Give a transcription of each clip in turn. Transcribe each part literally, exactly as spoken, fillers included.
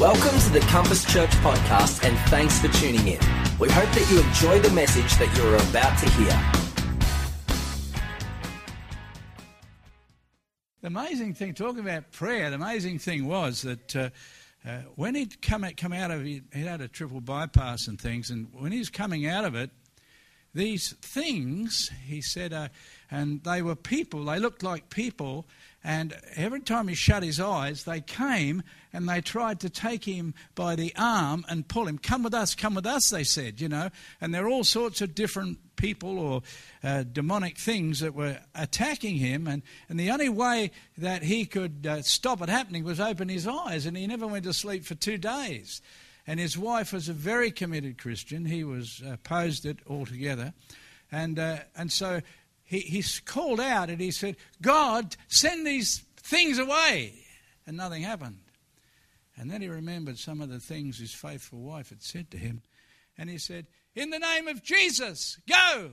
Welcome to the Compass Church podcast, and thanks for tuning in. We hope that you enjoy the message that you're about to hear. The amazing thing, talking about prayer, the amazing thing was that uh, uh, when he'd come out, come out of it, he'd had a triple bypass and things, and when he was coming out of it, these things, he said, uh, and they were people, they looked like people, and every time he shut his eyes, they came and they tried to take him by the arm and pull him. Come with us, come with us, they said, you know. And there are all sorts of different people or uh, demonic things that were attacking him. And, and the only way that he could uh, stop it happening was open his eyes. And he never went to sleep for two days. And his wife was a very committed Christian. He was uh, opposed it altogether. And, uh, and so... He, he called out and he said, God, send these things away. And nothing happened. And then he remembered some of the things his faithful wife had said to him. And he said, in the name of Jesus, go.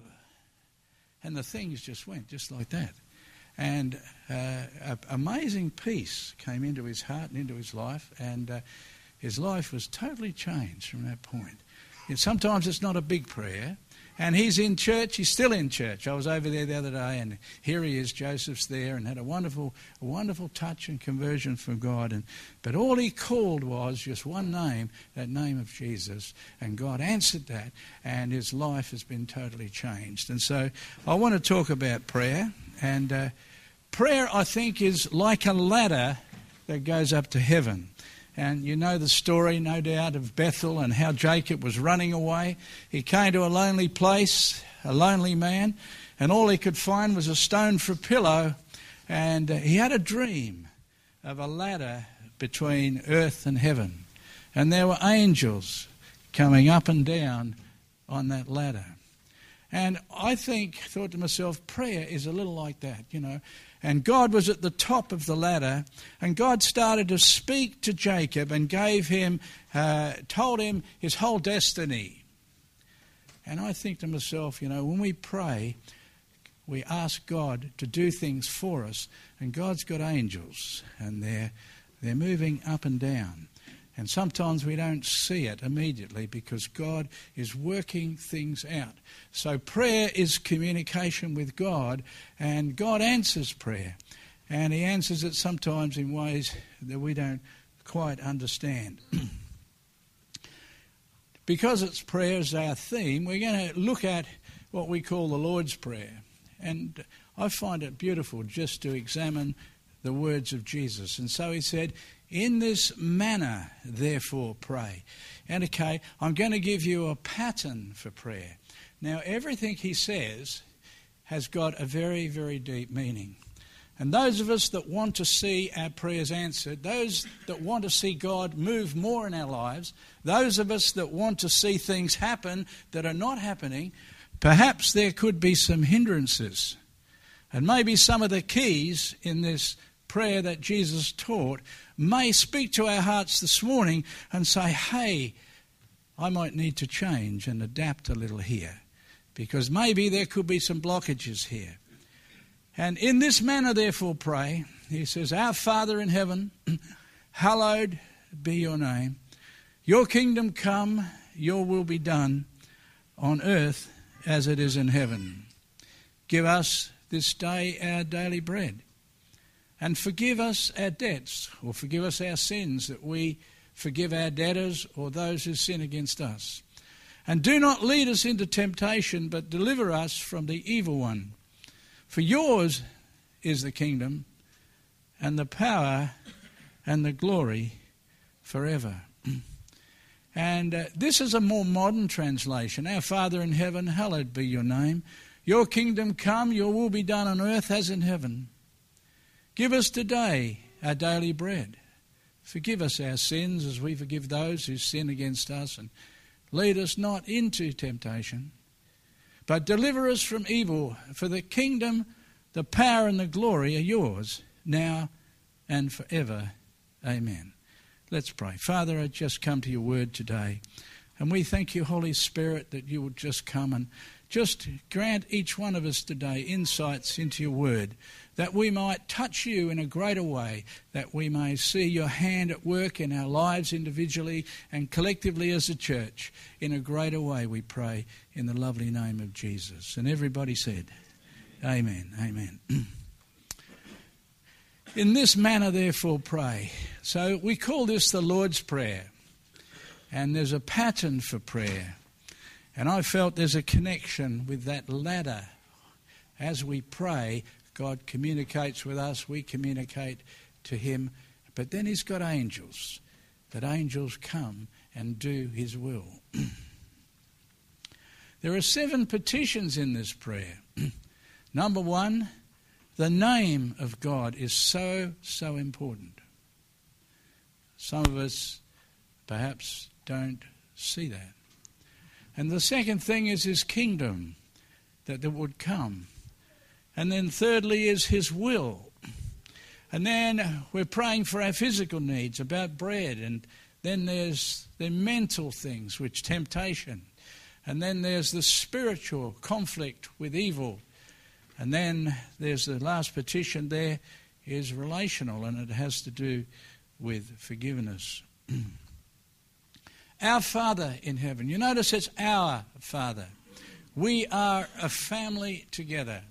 And the things just went just like that. And uh, amazing peace came into his heart and into his life. And uh, his life was totally changed from that point. And sometimes it's not a big prayer. And he's in church, he's still in church. I was over there the other day, and here he is, Joseph's there, and had a wonderful a wonderful touch and conversion from God. And But all he called was just one name, that name of Jesus. And God answered that, and his life has been totally changed. And so I want to talk about prayer. And uh, prayer, I think, is like a ladder that goes up to heaven. And you know the story, no doubt, of Bethel and how Jacob was running away. He came to a lonely place, a lonely man, and all he could find was a stone for a pillow. And uh, he had a dream of a ladder between earth and heaven. And there were angels coming up and down on that ladder. And I think, thought to myself, prayer is a little like that, you know. And God was at the top of the ladder, and God started to speak to Jacob and gave him, uh, told him his whole destiny. And I think to myself, you know, when we pray, we ask God to do things for us, and God's got angels, and they're they're moving up and down. And sometimes we don't see it immediately because God is working things out. So prayer is communication with God, and God answers prayer. And he answers it sometimes in ways that we don't quite understand. Because it's prayer is our theme, we're going to look at what we call the Lord's Prayer. And I find it beautiful just to examine the words of Jesus. And so he said, in this manner, therefore, pray. And okay, I'm going to give you a pattern for prayer. Now, everything he says has got a very, very deep meaning. And those of us that want to see our prayers answered, those that want to see God move more in our lives, those of us that want to see things happen that are not happening, perhaps there could be some hindrances. And maybe some of the keys in this prayer that Jesus taught may speak to our hearts this morning and say, hey, I might need to change and adapt a little here, because maybe there could be some blockages here. And in this manner, therefore, pray. He says, our Father in heaven, hallowed be your name. Your kingdom come, your will be done on earth as it is in heaven. Give us this day our daily bread. And forgive us our debts, or forgive us our sins, that we forgive our debtors or those who sin against us. And do not lead us into temptation, but deliver us from the evil one. For yours is the kingdom, and the power, and the glory forever. And uh, this is a more modern translation. Our Father in heaven, hallowed be your name. Your kingdom come, your will be done on earth as in heaven. Give us today our daily bread. Forgive us our sins as we forgive those who sin against us. And lead us not into temptation, but deliver us from evil. For the kingdom, the power and the glory are yours, now and forever. Amen. Let's pray. Father, I just come to your word today. And we thank you, Holy Spirit, that you would just come and just grant each one of us today insights into your word, that we might touch you in a greater way, that we may see your hand at work in our lives individually and collectively as a church in a greater way, we pray, in the lovely name of Jesus. And everybody said, amen, amen. In this manner, therefore, pray. So we call this the Lord's Prayer. And there's a pattern for prayer. And I felt there's a connection with that ladder. As we pray, God communicates with us, we communicate to him. But then he's got angels, that angels come and do his will. There are seven petitions in this prayer. Number one, the name of God is so, so important. Some of us perhaps don't see that. And the second thing is his kingdom, that there would come. And then thirdly is his will. And then we're praying for our physical needs, about bread. And then there's the mental things, which temptation. And then there's the spiritual conflict with evil. And then there's the last petition there is relational, and it has to do with forgiveness. Our Father in heaven. You notice it's our Father. We are a family together.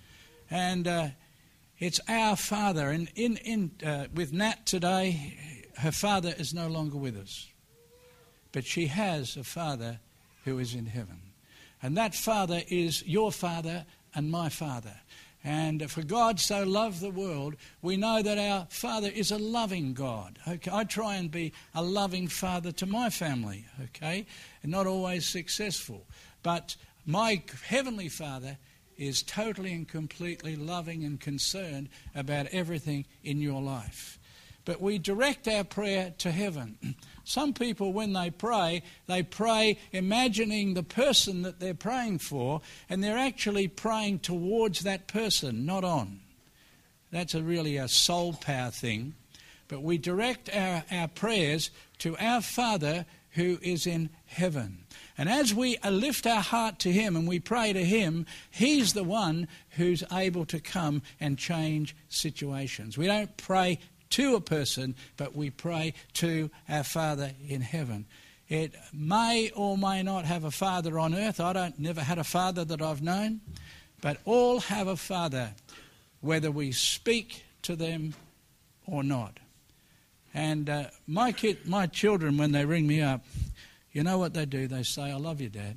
And uh, it's our Father. And in, in uh, with Nat today, her father is no longer with us. But she has a Father who is in heaven. And that Father is your Father and my Father. And for God so loved the world, we know that our Father is a loving God. Okay, I try and be a loving father to my family, okay, and not always successful. But my Heavenly Father is totally and completely loving and concerned about everything in your life. But we direct our prayer to heaven. Some people, when they pray, they pray imagining the person that they're praying for, and they're actually praying towards that person, not on. That's a really a soul power thing. But we direct our, our prayers to our Father who is in heaven. And as we lift our heart to him and we pray to him, he's the one who's able to come and change situations. We don't pray to a person, but we pray to our Father in heaven. It may or may not have a father on earth. I don't never had a father that I've known, but all have a father, whether we speak to them or not. And uh, my kid, my children, when they ring me up, you know what they do? They say, "I love you, Dad."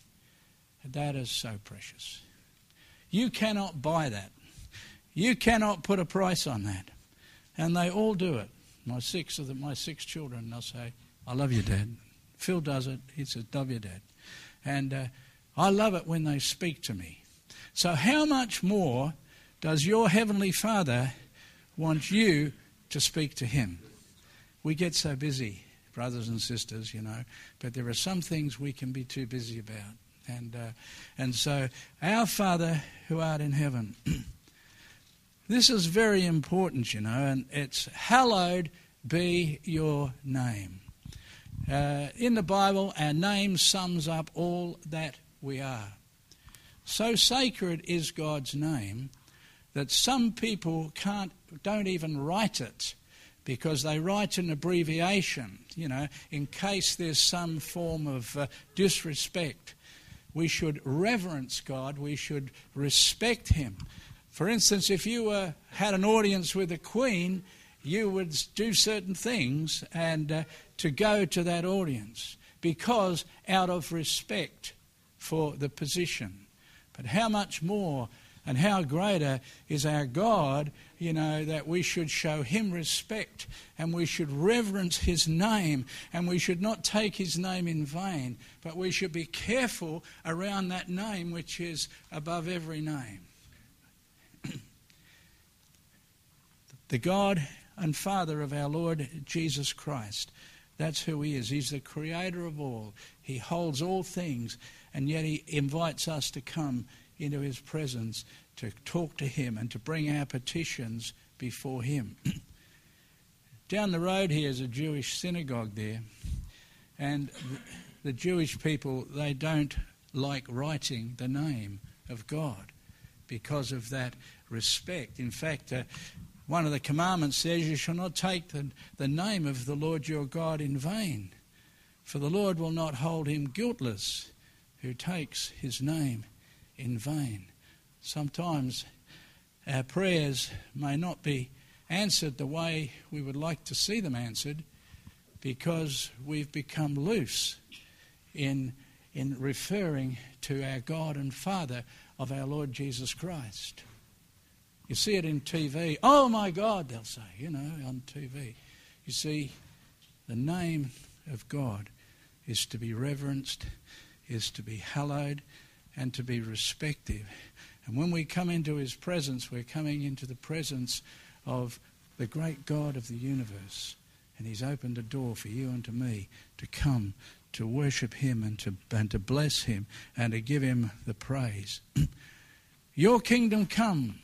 That is so precious. You cannot buy that. You cannot put a price on that. And they all do it. My six of them, my six children, they'll say, "I love you, Dad." Phil does it. He says, "Love you, Dad." And uh, I love it when they speak to me. So how much more does your Heavenly Father want you to speak to him? We get so busy, brothers and sisters, you know, but there are some things we can be too busy about. And, uh, and so, our Father who art in heaven. This is very important, you know, and it's hallowed be your name. Uh, in the Bible, our name sums up all that we are. So sacred is God's name that some people can't, don't even write it because they write an abbreviation, you know, in case there's some form of uh, disrespect. We should reverence God. We should respect him. For instance, if you uh, had an audience with a queen, you would do certain things and uh, to go to that audience because out of respect for the position. But how much more and how greater is our God, you know, that we should show him respect and we should reverence his name and we should not take his name in vain, but we should be careful around that name which is above every name. The God and Father of our Lord Jesus Christ. That's who he is. He's the creator of all. He holds all things, and yet he invites us to come into his presence to talk to him and to bring our petitions before him. Down the road here is a Jewish synagogue there, and the Jewish people, they don't like writing the name of God because of that respect. In fact, uh, one of the commandments says, you shall not take the, the name of the Lord your God in vain, for the Lord will not hold him guiltless who takes his name in vain. Sometimes our prayers may not be answered the way we would like to see them answered because we've become loose in, in referring to our God and Father of our Lord Jesus Christ. You see it in T V. Oh my God, they'll say, you know, on T V. You see, the name of God is to be reverenced, is to be hallowed, and to be respected. And when we come into his presence, we're coming into the presence of the great God of the universe. And he's opened a door for you and to me to come to worship him and to, and to bless him and to give him the praise. Your kingdom come.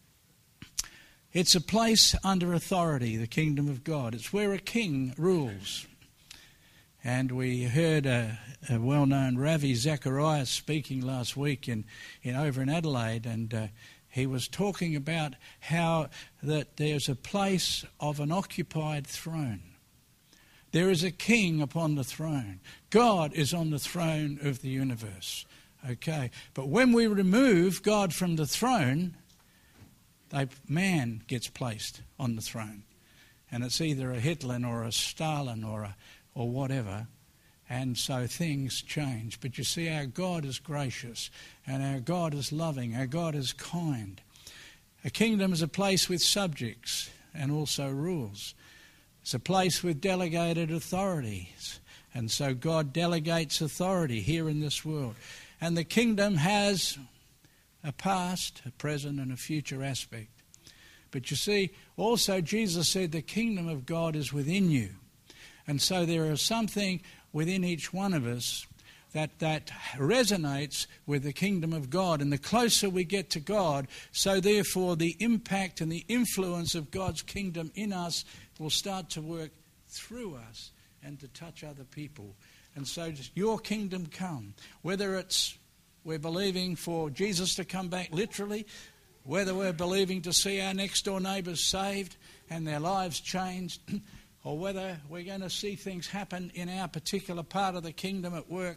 It's a place under authority, the kingdom of God. It's where a king rules. And we heard a, a well-known Ravi Zacharias speaking last week in, in over in Adelaide, and uh, he was talking about how that there's a place of an occupied throne. There is a king upon the throne. God is on the throne of the universe. Okay, but when we remove God from the throne, they, man gets placed on the throne. And it's either a Hitler or a Stalin or a or whatever, and so things change. But you see, our God is gracious, and our God is loving, our God is kind. A kingdom is a place with subjects and also rules. It's a place with delegated authorities, and so God delegates authority here in this world. And the kingdom has a past, a present, and a future aspect. But you see, also Jesus said the kingdom of God is within you. And so there is something within each one of us that, that resonates with the kingdom of God. And the closer we get to God, so therefore the impact and the influence of God's kingdom in us will start to work through us and to touch other people. And so just your kingdom come. Whether it's we're believing for Jesus to come back literally, whether we're believing to see our next door neighbours saved and their lives changed, or whether we're going to see things happen in our particular part of the kingdom at work.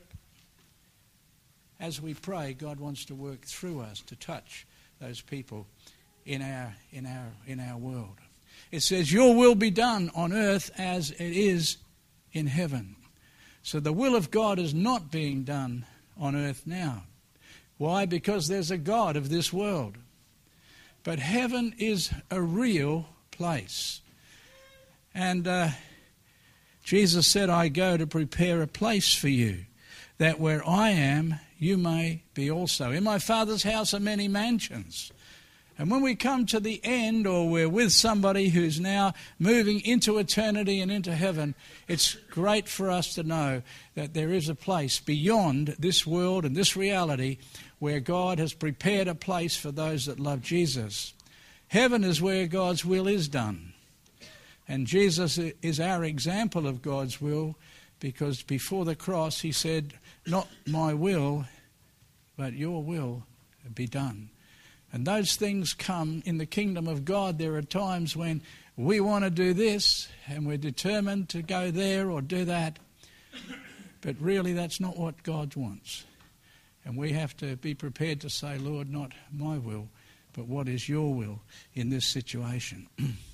As we pray, God wants to work through us to touch those people in our in our in our world. It says, your will be done on earth as it is in heaven. So the will of God is not being done on earth now. Why? Because there's a God of this world. But heaven is a real place. And uh, Jesus said, I go to prepare a place for you, that where I am, you may be also. In my Father's house are many mansions. And when we come to the end, or we're with somebody who's now moving into eternity and into heaven, it's great for us to know that there is a place beyond this world and this reality where God has prepared a place for those that love Jesus. Heaven is where God's will is done. And Jesus is our example of God's will, because before the cross he said, not my will, but your will be done. And those things come in the kingdom of God. There are times when we want to do this and we're determined to go there or do that. But really that's not what God wants. And we have to be prepared to say, Lord, not my will, but what is your will in this situation?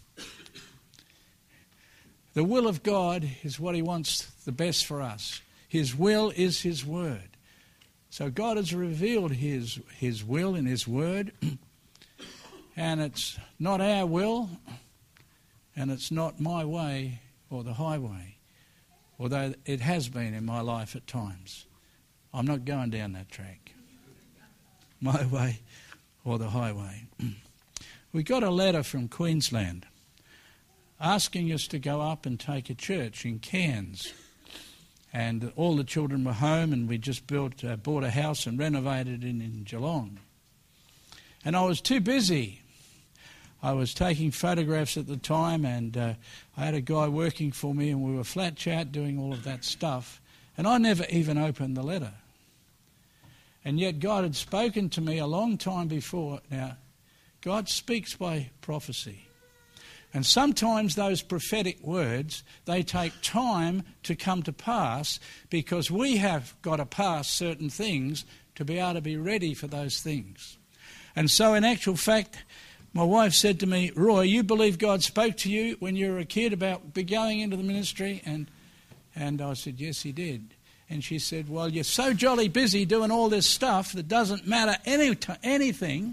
The will of God is what he wants the best for us. His will is his word. So God has revealed his, his will in his word. And it's not our will, and it's not my way or the highway. Although it has been in my life at times. I'm not going down that track. My way or the highway. We got a letter from Queensland asking us to go up and take a church in Cairns. And all the children were home, and we just built, uh, bought a house and renovated it in, in Geelong. And I was too busy. I was taking photographs at the time, and uh, I had a guy working for me, and we were flat chat doing all of that stuff. And I never even opened the letter. And yet God had spoken to me a long time before. Now, God speaks by prophecy. And sometimes those prophetic words, they take time to come to pass because we have got to pass certain things to be able to be ready for those things. And so in actual fact, my wife said to me, Roy, you believe God spoke to you when you were a kid about going into the ministry? And and I said, yes, he did. And she said, well, you're so jolly busy doing all this stuff that doesn't matter any t- anything.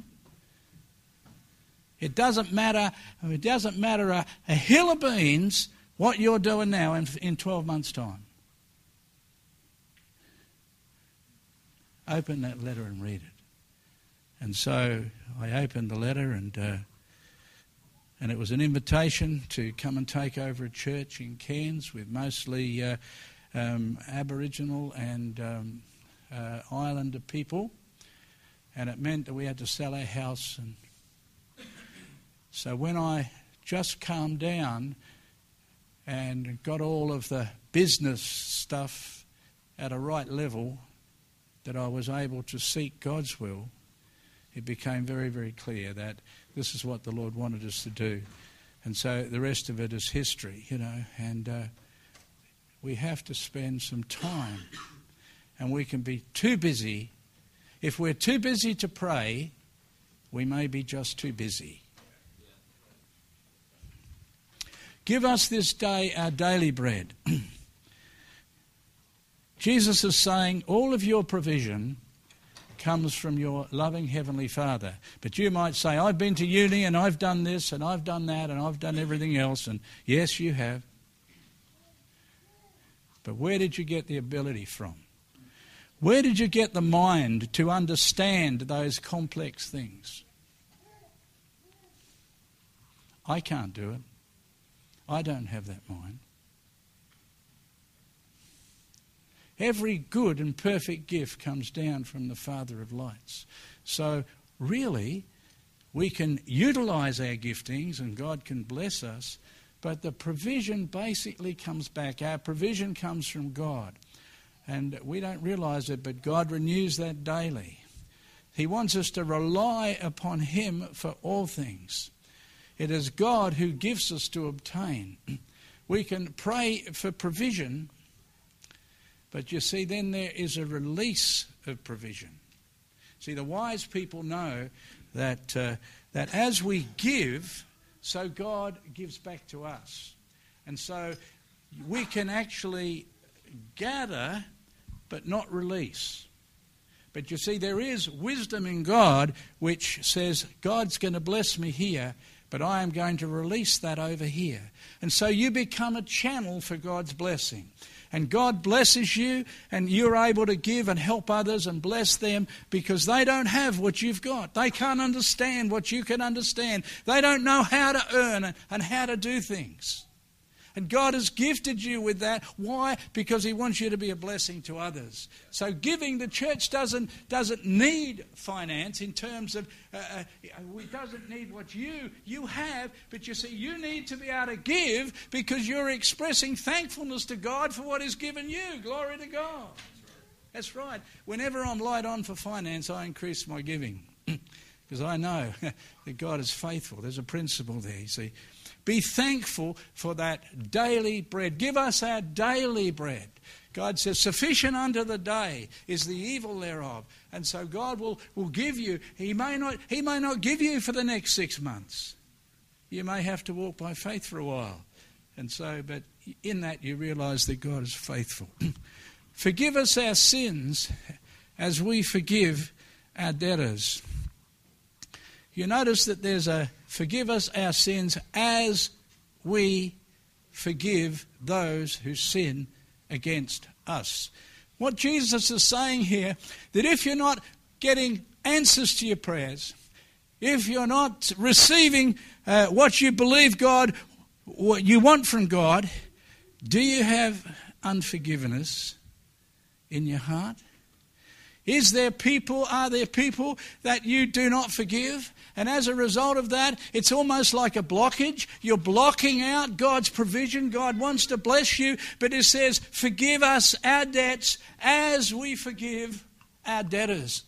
It doesn't matter, it doesn't matter a, a hill of beans what you're doing now in, in twelve months' time. Open that letter and read it. And so I opened the letter, and uh, and it was an invitation to come and take over a church in Cairns with mostly uh, um, Aboriginal and um, uh, Islander people. And it meant that we had to sell our house. And so when I just calmed down and got all of the business stuff at a right level, that I was able to seek God's will, it became very, very clear that this is what the Lord wanted us to do. And so the rest of it is history, you know, and uh, we have to spend some time. And we can be too busy. If we're too busy to pray, we may be just too busy. Give us this day our daily bread. Jesus is saying all of your provision comes from your loving Heavenly Father. But you might say, I've been to uni and I've done this and I've done that and I've done everything else. And yes, you have. But where did you get the ability from? Where did you get the mind to understand those complex things? I can't do it. I don't have that mind. Every good and perfect gift comes down from the Father of lights. So really, we can utilize our giftings and God can bless us, but the provision basically comes back. Our provision comes from God. And we don't realize it, but God renews that daily. He wants us to rely upon Him for all things. It is God who gives us to obtain. We can pray for provision, but you see, then there is a release of provision. See, the wise people know that uh, that as we give, so God gives back to us. And so we can actually gather, but not release. But you see, there is wisdom in God which says, God's going to bless me here, but I am going to release that over here. And so you become a channel for God's blessing. And God blesses you, and you're able to give and help others and bless them because they don't have what you've got. They can't understand what you can understand. They don't know how to earn and how to do things. And God has gifted you with that. Why? Because He wants you to be a blessing to others. So giving, the church doesn't doesn't need finance in terms of, uh, uh, it doesn't need what you, you have, but you see, you need to be able to give because you're expressing thankfulness to God for what He's given you. Glory to God. That's right. Whenever I'm light on for finance, I increase my giving because I know that God is faithful. There's a principle there, you see. Be thankful for that daily bread. Give us our daily bread. God says, sufficient unto the day is the evil thereof. And so God will, will give you. He may not, he may not give you for the next six months. You may have to walk by faith for a while. And so, but in that you realise that God is faithful. Forgive us our sins as we forgive our debtors. You notice that there's a forgive us our sins as we forgive those who sin against us. What Jesus is saying here, that if you're not getting answers to your prayers, if you're not receiving uh, what you believe God, what you want from God, do you have unforgiveness in your heart? Is there people, are there people that you do not forgive? And as a result of that, it's almost like a blockage. You're blocking out God's provision. God wants to bless you, but it says, forgive us our debts as we forgive our debtors.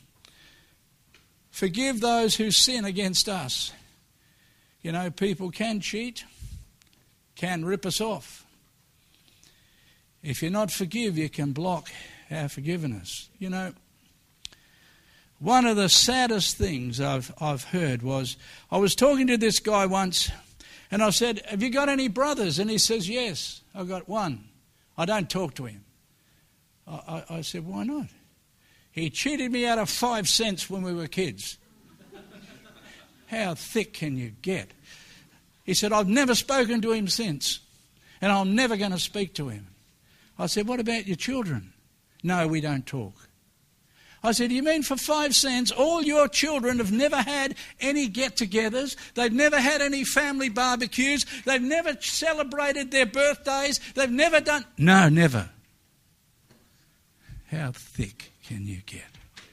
Forgive those who sin against us. You know, people can cheat, can rip us off. If you not forgive, you can block our forgiveness. You know, one of the saddest things I've I've heard was, I was talking to this guy once, and I said, have you got any brothers? And he says, yes, I've got one. I don't talk to him. I, I, I said, why not? He cheated me out of five cents when we were kids. How thick can you get? He said, I've never spoken to him since, and I'm never going to speak to him. I said, what about your children? No, we don't talk. I said, you mean for five cents all your children have never had any get-togethers? They've never had any family barbecues? They've never celebrated their birthdays? They've never done... No, never. How thick can you get?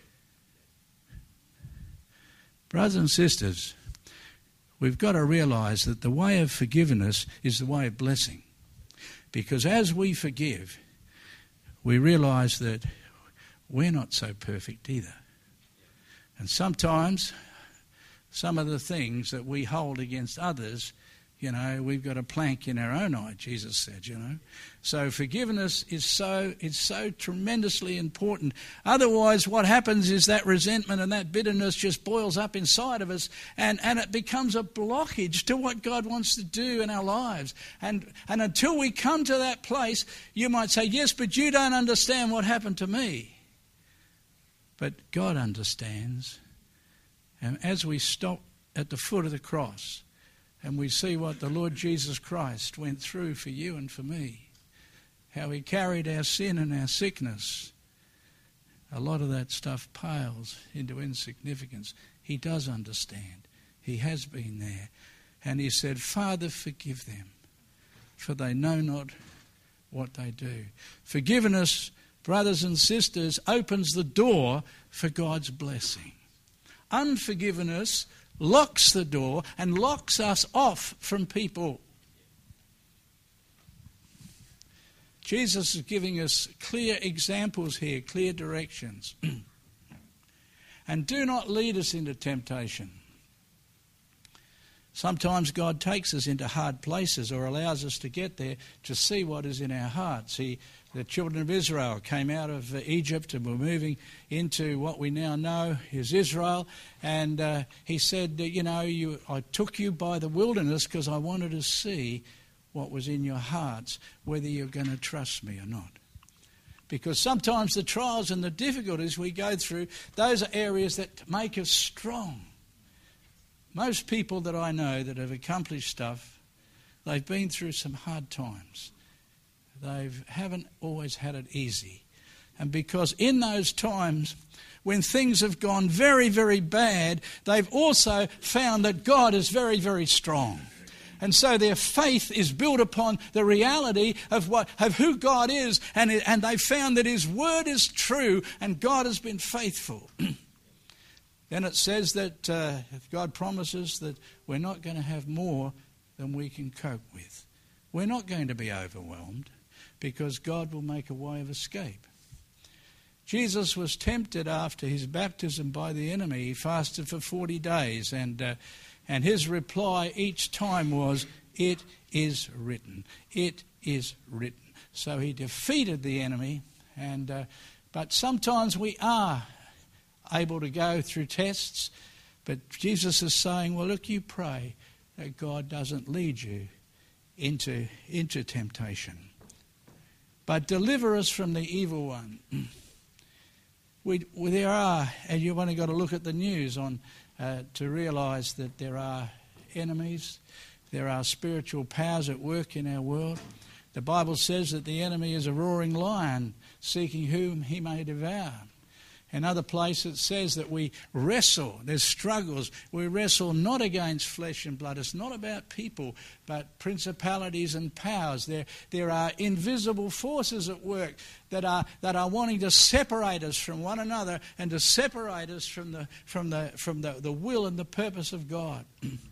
Brothers and sisters, we've got to realise that the way of forgiveness is the way of blessing. Because as we forgive, we realise that we're not so perfect either. And sometimes some of the things that we hold against others, you know, we've got a plank in our own eye, Jesus said, you know. So forgiveness is so, it's so tremendously important. Otherwise, what happens is that resentment and that bitterness just boils up inside of us, and, and it becomes a blockage to what God wants to do in our lives. And, and until we come to that place, you might say, yes, but you don't understand what happened to me. But God understands. And as we stop at the foot of the cross and we see what the Lord Jesus Christ went through for you and for me, how he carried our sin and our sickness, a lot of that stuff pales into insignificance. He does understand. He has been there. And he said, Father, forgive them, for they know not what they do. Forgiveness, brothers and sisters, opens the door for God's blessing. Unforgiveness locks the door and locks us off from people. Jesus is giving us clear examples here, clear directions. And do not lead us into temptation. Sometimes God takes us into hard places or allows us to get there to see what is in our hearts. He, the children of Israel came out of Egypt and were moving into what we now know is Israel. And uh, he said, you know, you, I took you by the wilderness because I wanted to see what was in your hearts, whether you're going to trust me or not. Because sometimes the trials and the difficulties we go through, those are areas that make us strong. Most people that I know that have accomplished stuff, they've been through some hard times. They haven't always had it easy. And because in those times, when things have gone very, very bad, they've also found that God is very, very strong. And so their faith is built upon the reality of what of who God is, and, it, and they've found that his word is true and God has been faithful. Then it says that uh, God promises that we're not going to have more than we can cope with. We're not going to be overwhelmed because God will make a way of escape. Jesus was tempted after his baptism by the enemy. He fasted for forty days, and uh, and his reply each time was, "It is written. It is written." So he defeated the enemy, and uh, but sometimes we are able to go through tests, but Jesus is saying, well, look, you pray that God doesn't lead you into, into temptation, but deliver us from the evil one. we, we there are, and you've only got to look at the news on uh, to realise that there are enemies, there are spiritual powers at work in our world. The Bible says that the enemy is a roaring lion seeking whom he may devour. In other places it says that we wrestle, there's struggles. We wrestle not against flesh and blood. It's not about people, but principalities and powers. There, there are invisible forces at work that are that are wanting to separate us from one another and to separate us from the from the from the, the will and the purpose of God.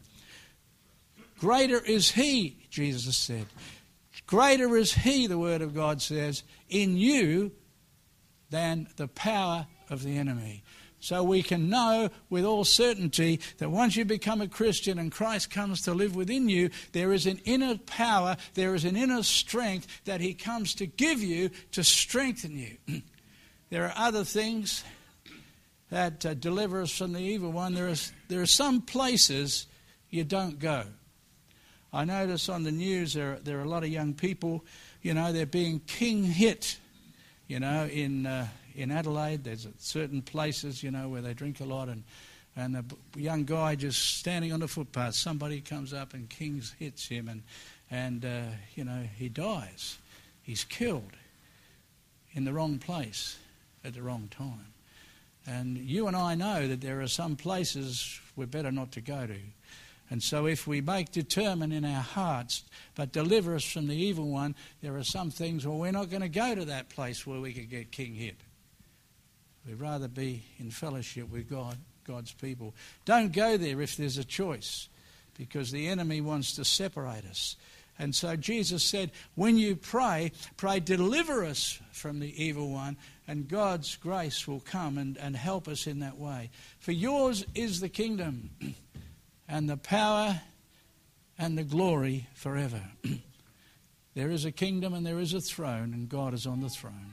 Greater is he, Jesus said. Greater is he, the word of God says, in you than the power of the enemy. So we can know with all certainty that once you become a Christian and Christ comes to live within you, there is an inner power, there is an inner strength that he comes to give you to strengthen you. There are other things that uh, deliver us from the evil one. There is, there are some places you don't go. I notice on the news there, there are a lot of young people, you know, they're being king hit, you know, in... Uh, In Adelaide, there's certain places, you know, where they drink a lot, and and a young guy just standing on the footpath, somebody comes up and kings hits him, and and uh, you know, he dies. He's killed in the wrong place at the wrong time. And you and I know that there are some places we're better not to go to. And so if we make determine in our hearts, but deliver us from the evil one, there are some things where we're not going to go to that place where we could get king hit. We'd rather be in fellowship with God, God's people. Don't go there if there's a choice, because the enemy wants to separate us. And so Jesus said, when you pray, pray deliver us from the evil one, and God's grace will come and, and help us in that way. For yours is the kingdom and the power and the glory forever. There is a kingdom and there is a throne, and God is on the throne.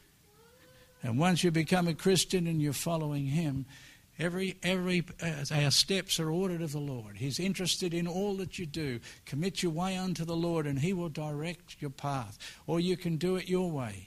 And once you become a Christian and you're following him, every every uh, our steps are ordered of the Lord. He's interested in all that you do. Commit your way unto the Lord and he will direct your path. Or you can do it your way.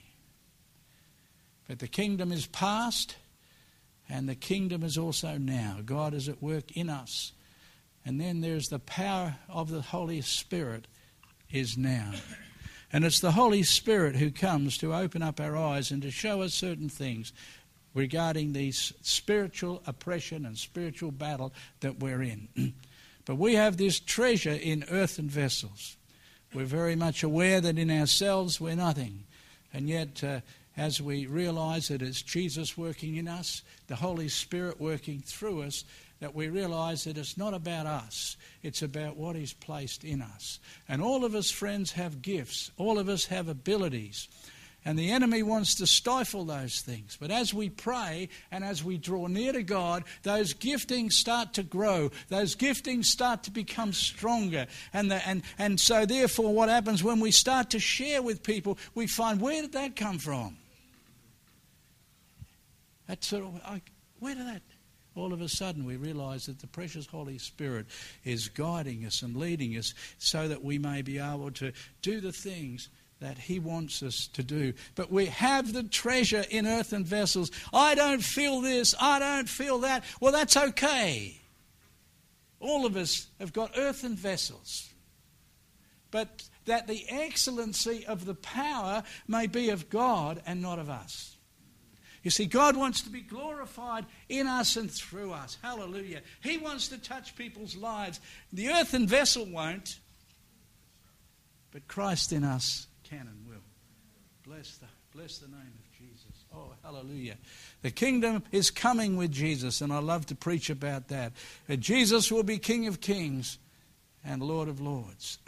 But the kingdom is past and the kingdom is also now. God is at work in us. And then there's the power of the Holy Spirit is now. And it's the Holy Spirit who comes to open up our eyes and to show us certain things regarding these spiritual oppression and spiritual battle that we're in. But we have this treasure in earthen vessels. We're very much aware that in ourselves we're nothing. And yet, uh, as we realize that it's Jesus working in us, the Holy Spirit working through us, that we realize that it's not about us, it's about what he's placed in us. And all of us, friends, have gifts. All of us have abilities. And the enemy wants to stifle those things. But as we pray and as we draw near to God, those giftings start to grow. Those giftings start to become stronger. And, the, and, and so therefore what happens when we start to share with people, we find, where did that come from? That sort of, I, where did that... All of a sudden we realise that the precious Holy Spirit is guiding us and leading us so that we may be able to do the things that he wants us to do. But we have the treasure in earthen vessels. I don't feel this, I don't feel that. Well, that's okay. All of us have got earthen vessels. But that the excellency of the power may be of God and not of us. You see, God wants to be glorified in us and through us. Hallelujah. He wants to touch people's lives. The earthen vessel won't, but Christ in us can and will. Bless the, bless the name of Jesus. Oh, hallelujah. The kingdom is coming with Jesus, and I love to preach about that. That Jesus will be King of Kings and Lord of Lords.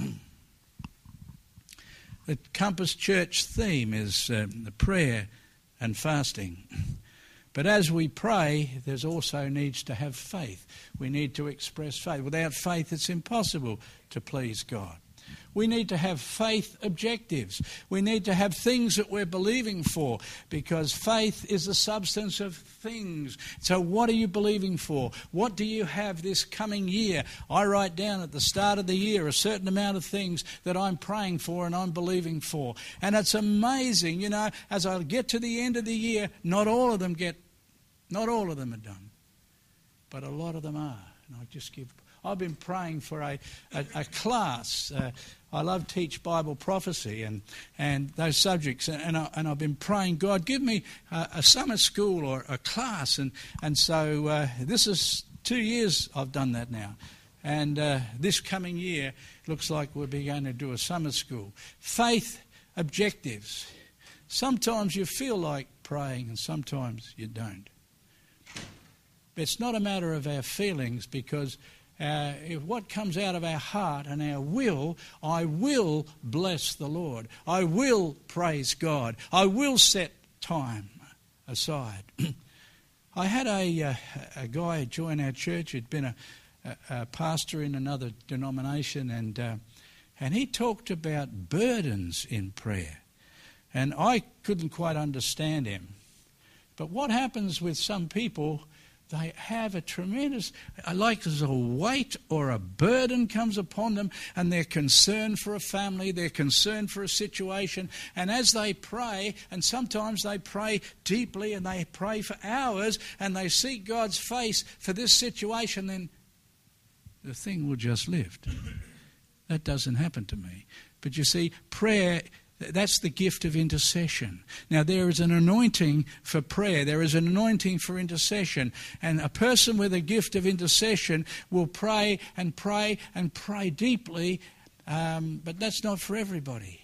The Compass Church theme is um, the prayer and fasting. But as we pray, there's also needs to have faith. We need to express faith. Without faith, it's impossible to please God. We need to have faith objectives. We need to have things that we're believing for, because faith is the substance of things. So what are you believing for? What do you have this coming year? I write down at the start of the year a certain amount of things that I'm praying for and I'm believing for. And it's amazing, you know, as I get to the end of the year, not all of them get, not all of them are done, but a lot of them are. And I just give... I've been praying for a, a, a class. Uh, I love teach Bible prophecy and, and those subjects. And, and, I, and I've been praying, God, give me a, a summer school or a class. And, and so uh, this is two years I've done that now. And uh, this coming year, looks like we'll be going to do a summer school. Faith objectives. Sometimes you feel like praying and sometimes you don't. It's not a matter of our feelings, because Uh, if what comes out of our heart and our will, I will bless the Lord. I will praise God. I will set time aside. I had a, uh, a guy join our church who'd been a, a, a pastor in another denomination, and uh, and he talked about burdens in prayer. And I couldn't quite understand him. But what happens with some people, they have a tremendous, like there's a weight or a burden comes upon them, and they're concerned for a family, they're concerned for a situation, and as they pray, and sometimes they pray deeply and they pray for hours and they seek God's face for this situation, then the thing will just lift. That doesn't happen to me. But you see, prayer, that's the gift of intercession. Now, there is an anointing for prayer. There is an anointing for intercession. And a person with a gift of intercession will pray and pray and pray deeply, um, but that's not for everybody.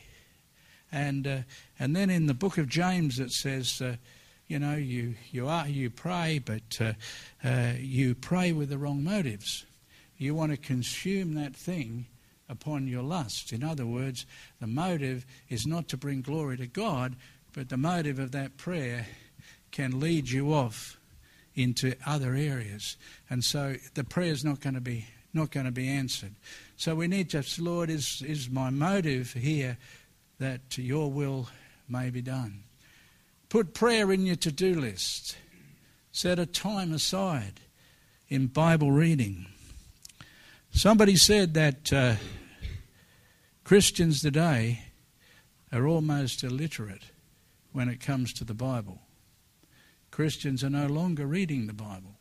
And uh, and then in the book of James it says, uh, you know, you you are you pray, but uh, uh, you pray with the wrong motives. You want to consume that thing upon your lust. In other words, the motive is not to bring glory to God, but the motive of that prayer can lead you off into other areas. And so the prayer is not going to be not going to be answered. So we need to, Lord, is is my motive here that your will may be done. Put prayer in your to-do list. Set a time aside in Bible reading. Somebody said that uh, Christians today are almost illiterate when it comes to the Bible. Christians are no longer reading the Bible.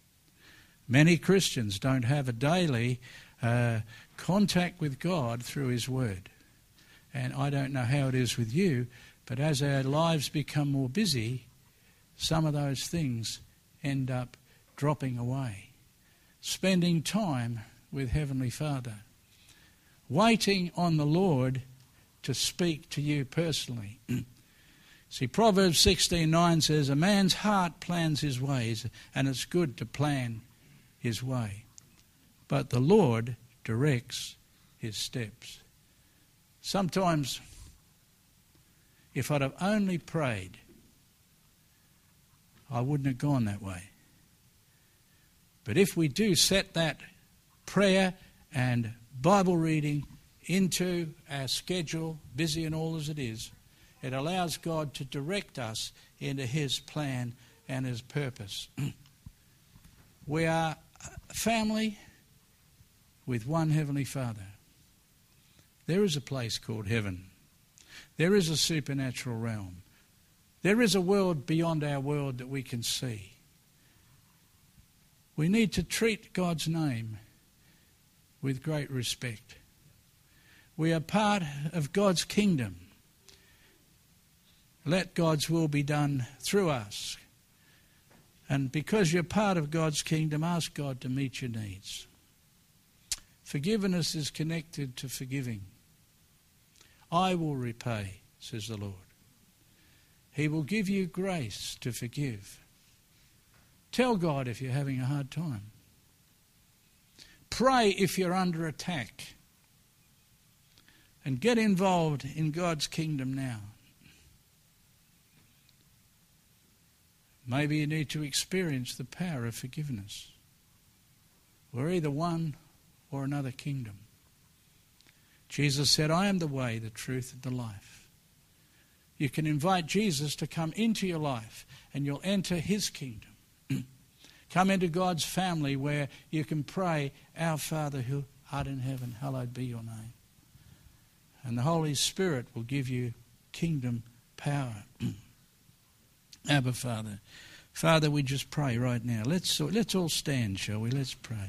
Many Christians don't have a daily uh, contact with God through His Word. And I don't know how it is with you, but as our lives become more busy, some of those things end up dropping away. Spending time with Heavenly Father. Waiting on the Lord to speak to you personally. See, Proverbs sixteen nine says, a man's heart plans his ways, and it's good to plan his way. But the Lord directs his steps. Sometimes, if I'd have only prayed, I wouldn't have gone that way. But if we do set that prayer and Bible reading into our schedule, busy and all as it is, it allows God to direct us into His plan and His purpose. We are a family with one Heavenly Father. There is a place called heaven. There is a supernatural realm. There is a world beyond our world that we can see. We need to treat God's name with great respect. We are part of God's kingdom. Let God's will be done through us. And because you're part of God's kingdom, ask God to meet your needs. Forgiveness is connected to forgiving. I will repay, says the Lord. He will give you grace to forgive. Tell God if you're having a hard time. Pray if you're under attack. And get involved in God's kingdom now. Maybe you need to experience the power of forgiveness. We're either one or another kingdom. Jesus said, I am the way, the truth, and the life. You can invite Jesus to come into your life and you'll enter His kingdom. Come into God's family where you can pray, Our Father who art in heaven, hallowed be your name. And the Holy Spirit will give you kingdom power. Abba, Father. Father, we just pray right now. Let's, let's all stand, shall we? Let's pray.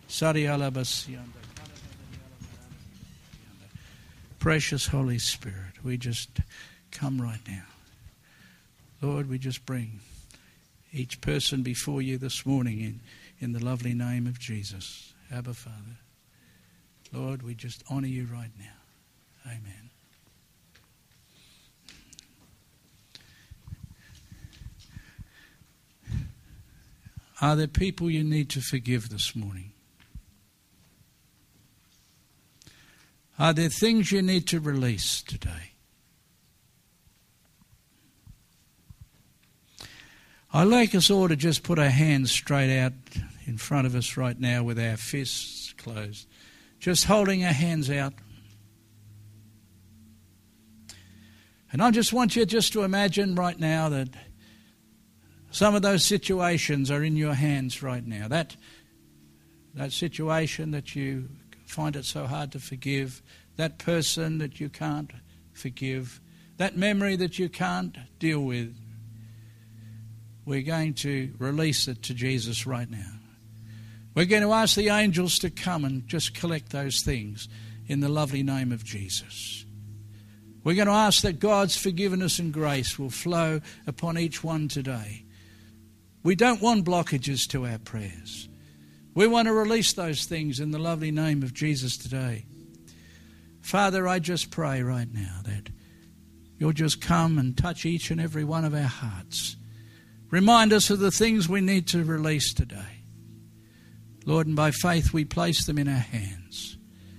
Precious Holy Spirit, we just come right now. Lord, we just bring each person before you this morning in, in the lovely name of Jesus. Abba, Father. Lord, we just honour you right now. Amen. Are there people you need to forgive this morning? Are there things you need to release today? I'd like us all to just put our hands straight out in front of us right now with our fists closed. Just holding our hands out. And I just want you just to imagine right now that some of those situations are in your hands right now. That, that situation that you find it so hard to forgive, that person that you can't forgive, that memory that you can't deal with, we're going to release it to Jesus right now. We're going to ask the angels to come and just collect those things in the lovely name of Jesus. We're going to ask that God's forgiveness and grace will flow upon each one today. We don't want blockages to our prayers. We want to release those things in the lovely name of Jesus today. Father, I just pray right now that you'll just come and touch each and every one of our hearts. Remind us of the things we need to release today. Lord, and by faith we place them in our hands.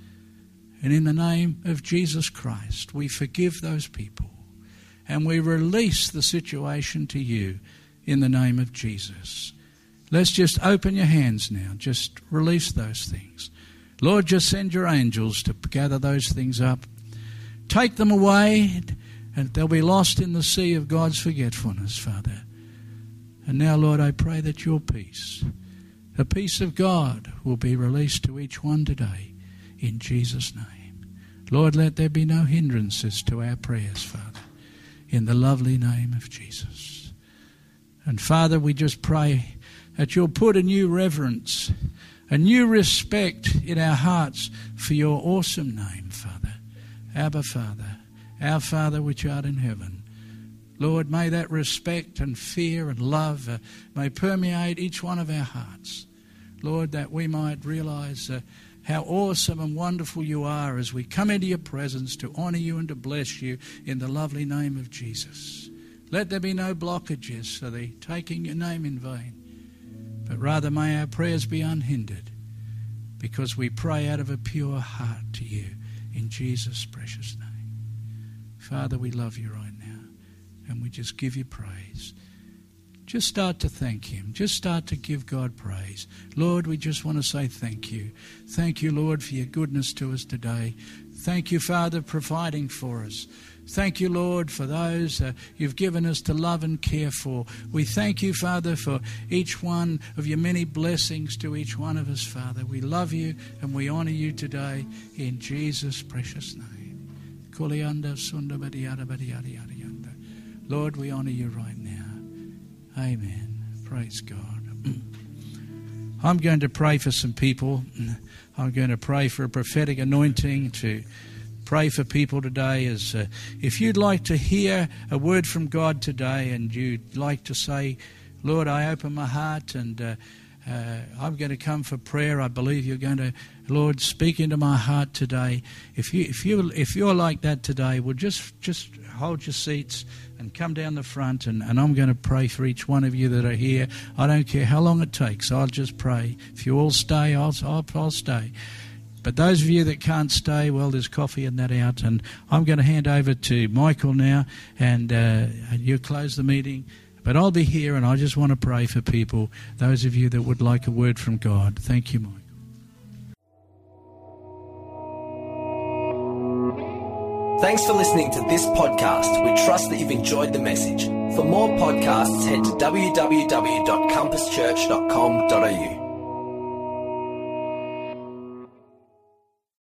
And in the name of Jesus Christ, we forgive those people and we release the situation to you in the name of Jesus. Let's just open your hands now. Just release those things. Lord, just send your angels to gather those things up. Take them away and they'll be lost in the sea of God's forgetfulness, Father. And now, Lord, I pray that your peace, the peace of God, will be released to each one today in Jesus' name. Lord, let there be no hindrances to our prayers, Father, in the lovely name of Jesus. And Father, we just pray that you'll put a new reverence, a new respect in our hearts for your awesome name, Father. Abba, Father, our Father which art in heaven. Lord, may that respect and fear and love uh, may permeate each one of our hearts. Lord, that we might realize uh, how awesome and wonderful you are as we come into your presence to honor you and to bless you in the lovely name of Jesus. Let there be no blockages for the taking your name in vain, but rather may our prayers be unhindered because we pray out of a pure heart to you in Jesus' precious name. Father, we love you right now and we just give you praise. Just start to thank him. Just start to give God praise. Lord, we just want to say thank you. Thank you, Lord, for your goodness to us today. Thank you, Father, providing for us. Thank you, Lord, for those uh, you've given us to love and care for. We thank you, Father, for each one of your many blessings to each one of us, Father. We love you and we honor you today in Jesus' precious name. Lord, we honor you right now. Amen. Praise God. I'm going to pray for some people. I'm going to pray for a prophetic anointing to pray for people today. As uh, if you'd like to hear a word from God today and you'd like to say, Lord, I open my heart and uh, uh, I'm going to come for prayer. I believe you're going to, Lord, speak into my heart today. If you if you if you're like that today, well, just just hold your seats and come down the front, and, and I'm going to pray for each one of you that are here. I don't care how long it takes. I'll just pray. If you all stay, I'll, I'll, I'll stay. But those of you that can't stay, well, there's coffee and that out. And I'm going to hand over to Michael now, and uh, you close the meeting. But I'll be here, and I just want to pray for people, those of you that would like a word from God. Thank you, Michael. Thanks for listening to this podcast. We trust that you've enjoyed the message. For more podcasts, head to w w w dot compass church dot com dot a u.